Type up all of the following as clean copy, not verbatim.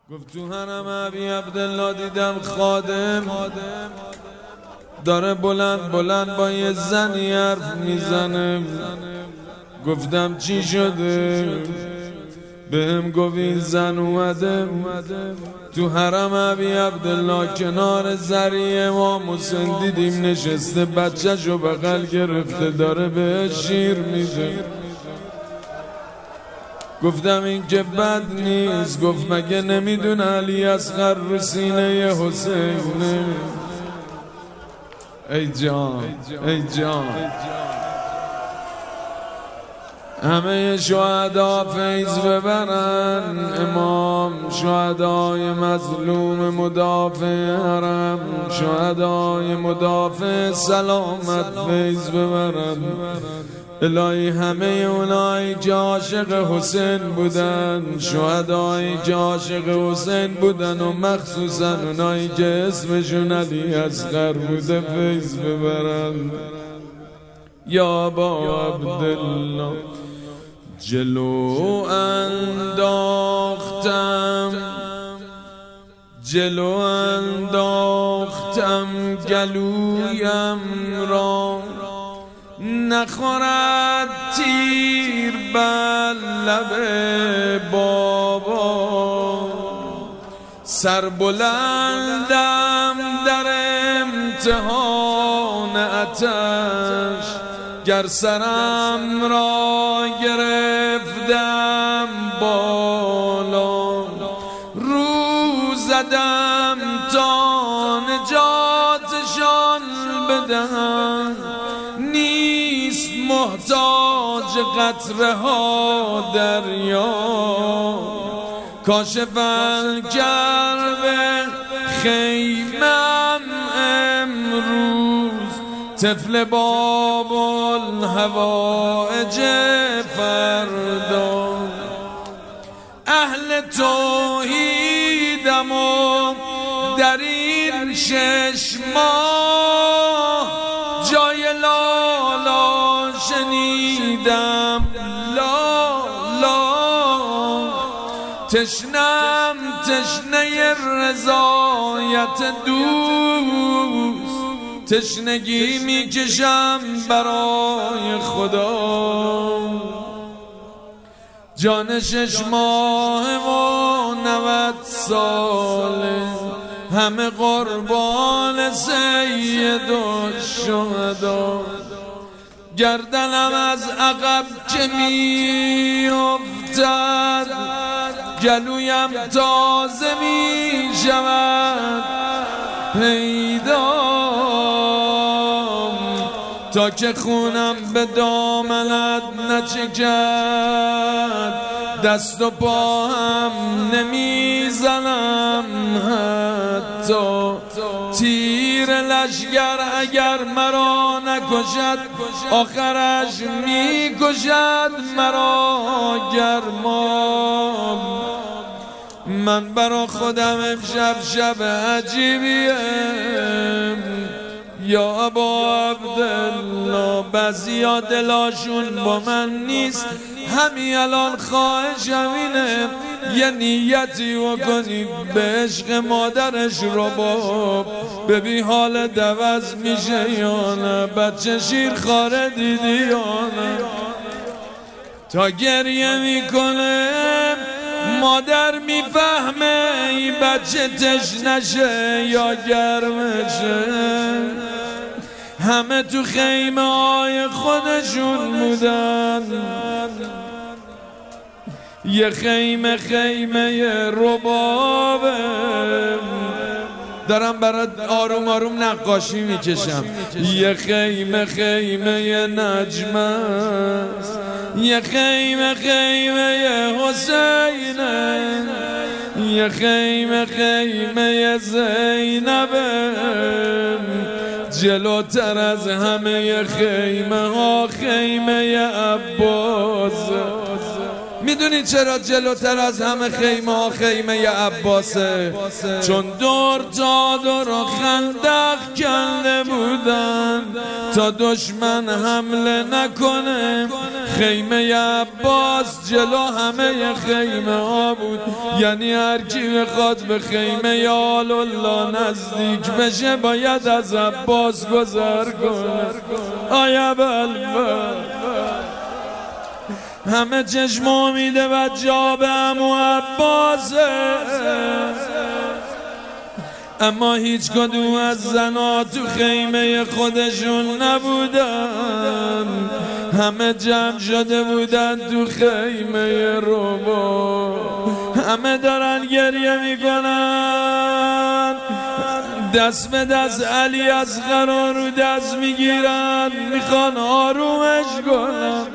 گفت تو حرم ابی عبدالله دیدم خادم داره بلند بلند با یه زنی حرف میزنه. گفتم چی شده؟ بهم گفت این زن اومده تو حرم ابی عبدالله کنار زریع امام حسین دیدیم نشسته، بچه‌شو بغل گرفته داره بهش شیر میده. گفتم این که بد نیست. گفت مگه نمیدونه علی اصغر رو سینه حسینه؟ ای جان ای جان، همه شهدا فیض ببرن، امام شهدای مظلوم مدافع حرم، شهدای مدافع سلامت فیض ببرن. الهی همه اونایی که عاشق حسین بودن، شهدایی که عاشق حسین بودن و مخصوصا اونایی که اسمشون علی اصغر بوده فیض ببرن. یا با عبدالله جلو انداختم گلویم را، نخورد تیر بر لب بابا. سر بلندم در امتحان آتش، گر سرم را گرفتم بالا. رو زدم تا نجاتشان بدهم، نیست محتاج قطره ها دریا. کاشف الکرب خیمم امروز، طفل باب الهوائج فردا. اهل توحیدم و در این 6 ماه جای لالا شنیدم لالا. تشنم تشنه رضایت دوست، تشنگی میکشم برای خدا. جان 6 ماه و 90 ساله، همه قربان سید الشهدا. گردنم از عقب که میافتد، گلویم تازه میشود پیدا. تا که خونم به دامنت نچکد، دست و پا هم نمیزنم حتی. تیر لشگر اگر مرا نکشد، آخرش میکشد مرا گرمام. من برا خودم امشب شب عجیبیم. یا ابا عبدالله بعضیا دلاشون با من نیست، همین الان خواهشم اینه یه نیتی بکنید به عشق مادرش رباب، ببین حال دوز میشه یا نه. بچه شیرخواره دیدی یا نه؟ تا گریه میکنه مادر میفهمه این بچه تشنشه یا گرمشه. همه تو خیمه های خودشون بودن، یه خیمه خیمه ربابه. دارم برات آروم آروم نقاشی میکشم. یه خیمه خیمه نجمه، یه خیمه خیمه حسینه، یه خیمه خیمه زینبه. جلوتر از همه خیمه ها خیمه عباس. میدونی چرا جلوتر از همه خیمه ها خیمه عباسه؟ چون دور تا دور خندق کنده بودن تا دشمن حمله نکنه. خیمه عباس جلو همه خیمه ها بود، یعنی هر کی بخواد به خیمه آل الله نزدیک بشه باید از عباس گذر کنه. آیا بلبل همه چشم امیده و جا به عمو عباسه، اما هیچ کدوم از زنا تو خیمه خودشون نبودن، همه جمع شده بودن تو خیمه ربا. همه دارن گریه میکنن، دست به دست علی اصغر رو دست میگیرن، میخوان آرومش کنن.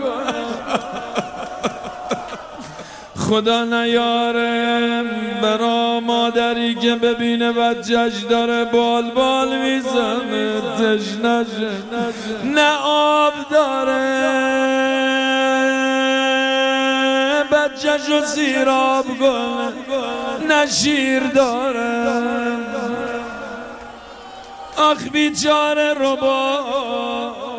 خدا نیاره برا مادری که ببینه بچهش داره بال بال میزنه تشنشه، نه آب داره بچهشو سیراب کنه، نه شیر داره. آخ بیچاره ربا